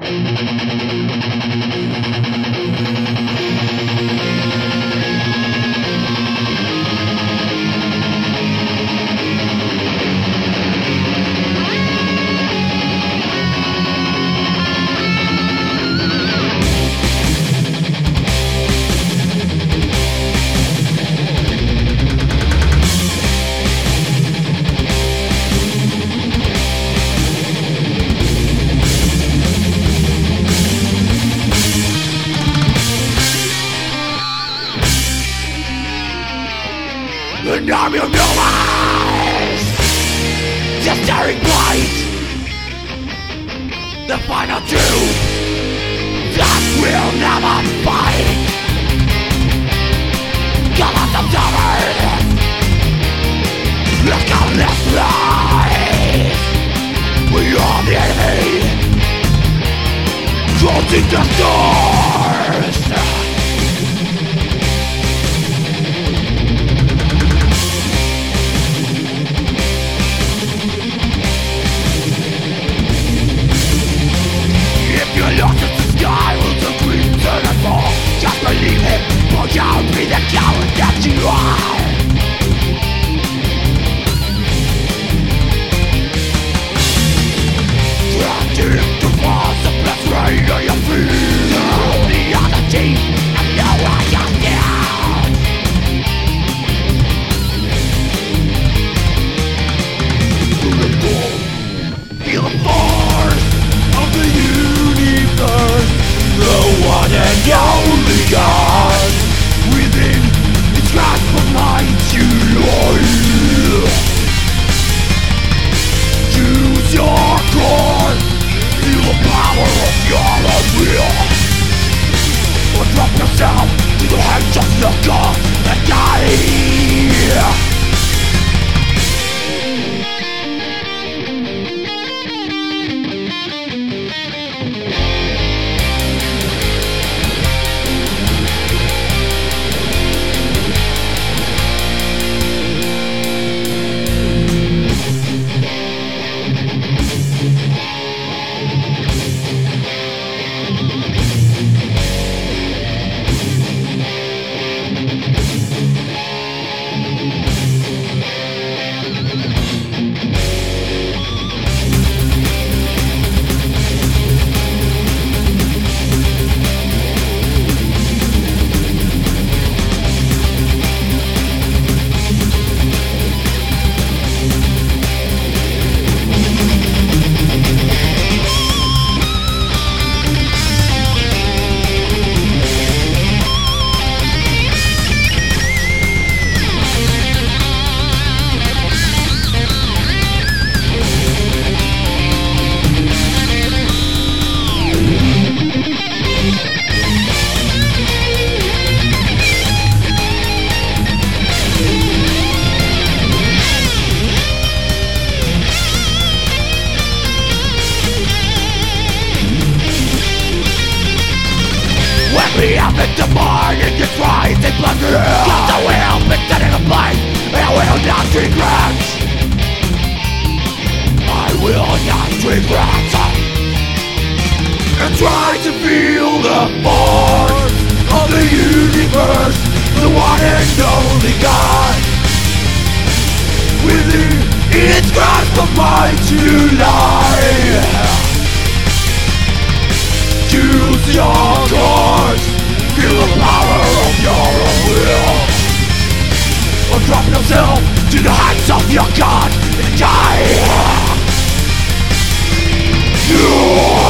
An army of noise, just staring blind. The final truth that will never fight. Come on, some summer, let's go this life. We are the enemy, closing the stars. Lost in the sky with the crimson and fall. Just believe him, or don't be the coward that you are. Trying to force the best rain on your feet. The other team, and no one can down. Feel the pull, feel the force of the universe, the one and only God. Within its grasp of mind you lie. Choose your course, feel the power of your own will, or drop yourself to the hands of the God and die. We have been demanding this rising plunder. Got the will, been setting a place, and I will not regret. I will not regret. And try to feel the force of the universe, the one and only God. Within its grasp of mind to lie. Choose your course, feel the power of your own will, or drop yourself to the hands of your God and die.